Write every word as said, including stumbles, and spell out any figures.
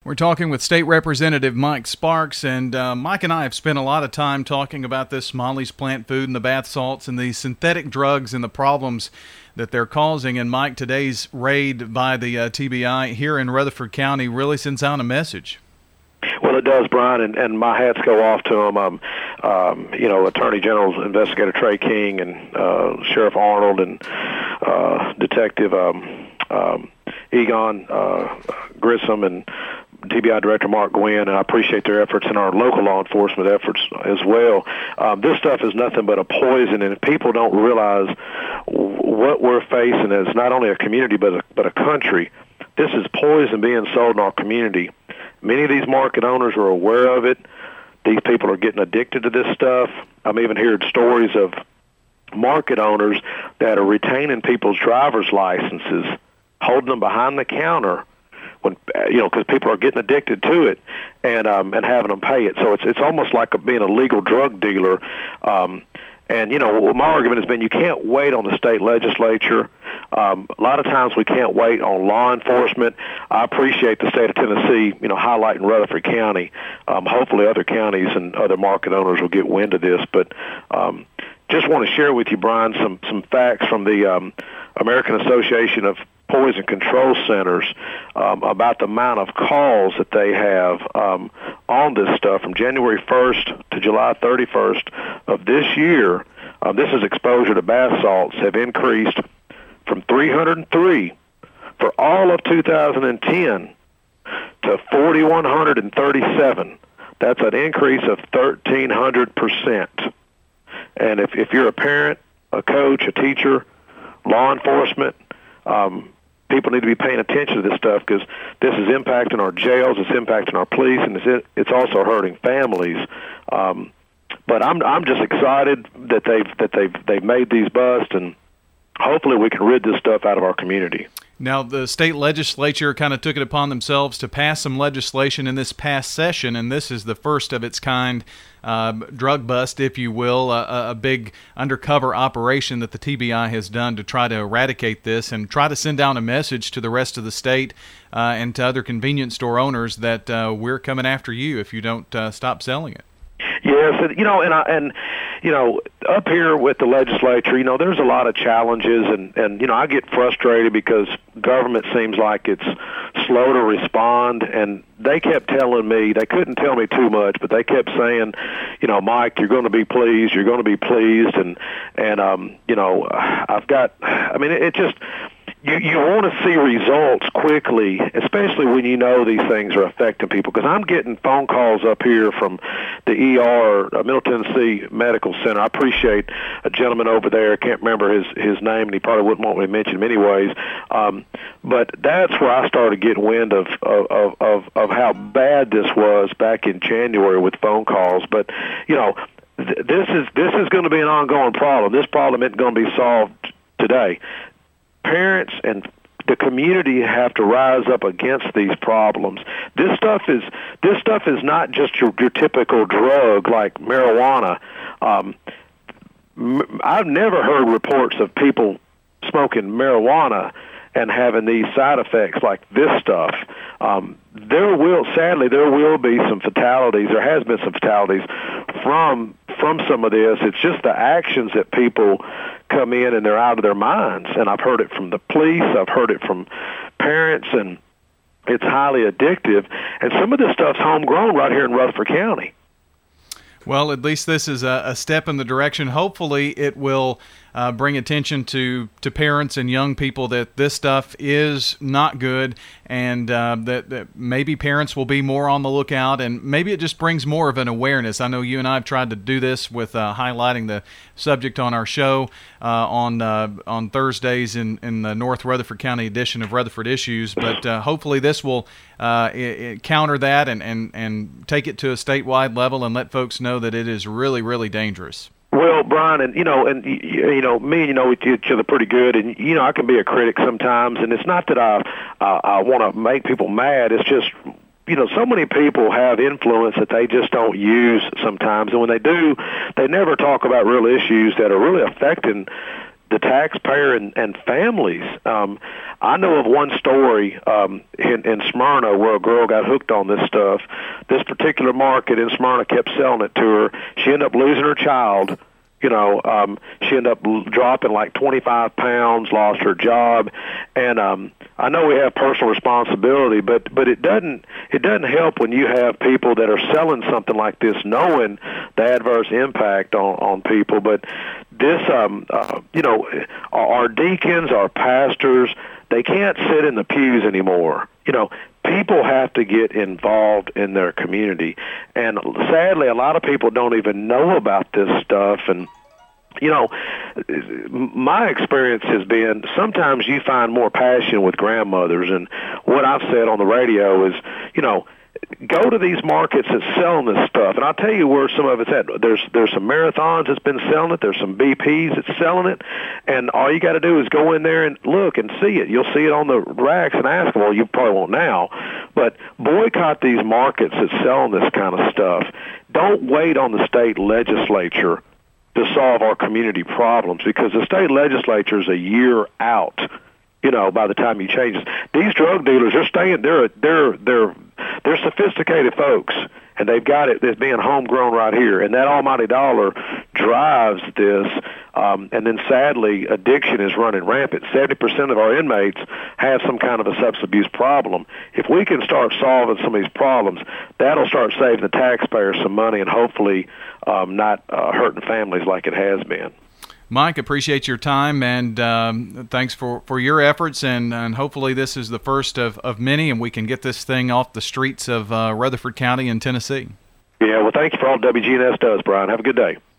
We're talking with State Representative Mike Sparks, and uh, Mike and I have spent a lot of time talking about this Molly's plant food and the bath salts and the synthetic drugs and the problems that they're causing. And Mike, today's raid by the uh, T B I here in Rutherford County really sends out a message. Well, it does, Brian, and, and my hats go off to them. Um, um, you know, Attorney General Investigator Trey King and uh, Sheriff Arnold and uh, Detective um, um, Egon uh, Grissom and T B I Director Mark Gwynn, and I appreciate their efforts and our local law enforcement efforts as well. Um, this stuff is nothing but a poison, and if people don't realize what we're facing as not only a community but a, but a country, this is poison being sold in our community. Many of these market owners are aware of it. These people are getting addicted to this stuff. I'm even hearing stories of market owners that are retaining people's driver's licenses, holding them behind the counter, when you know, because people are getting addicted to it, and um, and having them pay it. So it's it's almost like a, being a legal drug dealer. Um, and you know, my argument has been you can't wait on the state legislature. Um, a lot of times we can't wait on law enforcement. I appreciate the state of Tennessee, you know, highlighting Rutherford County. Um, hopefully, other counties and other market owners will get wind of this. But um, just want to share with you, Brian, some some facts from the um, American Association of Poison Control Centers um, about the amount of calls that they have um, on this stuff from January first to July thirty-first of this year. Um, this is exposure to bath salts have increased from three hundred three for all of two thousand ten to four thousand one hundred thirty-seven. That's an increase of thirteen hundred percent. And if, if you're a parent, a coach, a teacher, law enforcement, um, people need to be paying attention to this stuff because this is impacting our jails, it's impacting our police, and it's, it's also hurting families. Um, but I'm I'm just excited that they've that they've they've made these busts, and hopefully we can rid this stuff out of our community. Now, the state legislature kind of took it upon themselves to pass some legislation in this past session, and this is the first of its kind uh, drug bust, if you will, a, a big undercover operation that the T B I has done to try to eradicate this and try to send down a message to the rest of the state uh, and to other convenience store owners that uh, we're coming after you if you don't uh, stop selling it. Yes, you know, and I, and you know, up here with the legislature, you know, there's a lot of challenges, and and you know, I get frustrated because government seems like it's slow to respond, and they kept telling me, they couldn't tell me too much, but they kept saying, you know, Mike, you're going to be pleased, you're going to be pleased, and and um, you know, I've got, I mean, it, it just. You, you want to see results quickly, especially when you know these things are affecting people. Because I'm getting phone calls up here from the E R, uh, Middle Tennessee Medical Center. I appreciate a gentleman over there. I can't remember his, his name, and he probably wouldn't want me to mention him anyways. Um, but that's where I started getting wind of, of, of, of how bad this was back in January with phone calls. But, you know, th- this is this is going to be an ongoing problem. This problem isn't going to be solved today. Parents and the community have to rise up against these problems. This stuff is this stuff is not just your, your typical drug like marijuana. Um, m- I've never heard reports of people smoking marijuana and having these side effects like this stuff. Um, there will, sadly, there will be some fatalities. There has been some fatalities from from some of this. It's just the actions that people come in and they're out of their minds. And I've heard it from the police. I've heard it from parents, and it's highly addictive. And some of this stuff's homegrown right here in Rutherford County. Well, at least this is a, a step in the direction. Hopefully it will uh, bring attention to, to parents and young people that this stuff is not good, and uh, that, that maybe parents will be more on the lookout, and maybe it just brings more of an awareness. I know you and I have tried to do this with uh, highlighting the subject on our show uh, on uh, on Thursdays in, in the North Rutherford County edition of Rutherford Issues, but uh, hopefully this will uh, it, it counter that and, and, and take it to a statewide level and let folks know that it is really, really dangerous. Well, Brian, and you know, and you know, me and you know each other pretty good, and you know, I can be a critic sometimes, and it's not that I uh, I want to make people mad. It's just, you know, so many people have influence that they just don't use sometimes, and when they do, they never talk about real issues that are really affecting the taxpayer and, and families. Um, I know of one story um, in, in Smyrna where a girl got hooked on this stuff. This particular market in Smyrna kept selling it to her. She ended up losing her child. You know, um, she ended up l- dropping like twenty-five pounds, lost her job, and um, I know we have personal responsibility, but but it doesn't it doesn't help when you have people that are selling something like this, knowing the adverse impact on, on people. But this, um, uh, you know, our deacons, our pastors, they can't sit in the pews anymore. You know, people have to get involved in their community. And sadly, a lot of people don't even know about this stuff. And, you know, my experience has been sometimes you find more passion with grandmothers. And what I've said on the radio is, you know, go to these markets that's selling this stuff, and I'll tell you where some of it's at. There's there's some Marathons that's been selling it. There's some B Ps that's selling it, and all you got to do is go in there and look and see it. You'll see it on the racks and ask them. Well, you probably won't now, but boycott these markets that's selling this kind of stuff. Don't wait on the state legislature to solve our community problems, because the state legislature is a year out. You know, by the time you change this, these drug dealers are staying. They're they're they're they're sophisticated folks, and they've got it. It's being homegrown right here, and that almighty dollar drives this. Um, and then, sadly, addiction is running rampant. Seventy percent of our inmates have some kind of a substance abuse problem. If we can start solving some of these problems, that'll start saving the taxpayers some money, and hopefully um, not uh, hurting families like it has been. Mike, appreciate your time, and um, thanks for, for your efforts, and, and hopefully this is the first of, of many, and we can get this thing off the streets of uh, Rutherford County in Tennessee. Yeah, well, thank you for all W G N S does, Brian. Have a good day.